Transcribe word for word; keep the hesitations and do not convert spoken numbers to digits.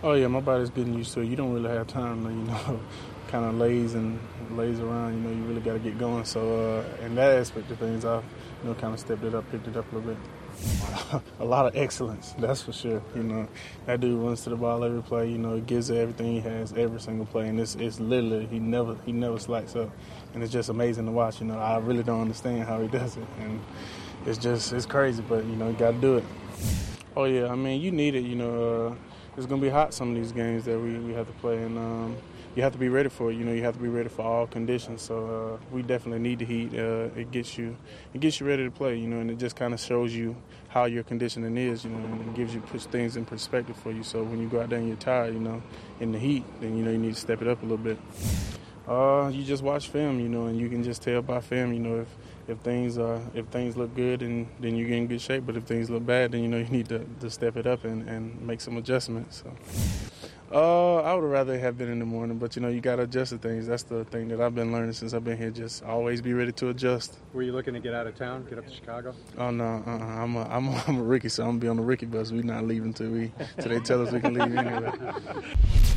Oh yeah, my body's getting used to it. You don't really have time to, you know, kind of laze and laze around. You know, you really got to get going. So uh, in that aspect of things, I've, you know, kind of stepped it up, picked it up a little bit. A lot of excellence, that's for sure. You know, that dude runs to the ball every play. You know, he gives it everything he has every single play, and it's it's literally he never he never slacks up, and it's just amazing to watch. You know, I really don't understand how he does it, and it's just it's crazy, but you know, you got to do it. Oh yeah, I mean, you need it. You know, uh, it's gonna be hot some of these games that we, we have to play, and um, you have to be ready for it. You know, you have to be ready for all conditions. So uh, we definitely need the heat. Uh, it gets you, it gets you ready to play. You know, and it just kind of shows you how your conditioning is. You know, and it gives you puts things in perspective for you. So when you go out there and you're tired, you know, in the heat, then you know you need to step it up a little bit. Uh, you just watch film, you know, and you can just tell by film, you know, if if things uh if things look good, and then you get in good shape. But if things look bad, then you know you need to, to step it up and, and make some adjustments. So. Uh, I would rather have been in the morning, but, you know, you got to adjust to things. That's the thing that I've been learning since I've been here, just always be ready to adjust. Were you looking to get out of town, get up to Chicago? Oh, no, uh-uh. I'm, a, I'm, a, I'm a Ricky, so I'm going to be on the Ricky bus. We're not leaving till, we, till they tell us we can leave anyway.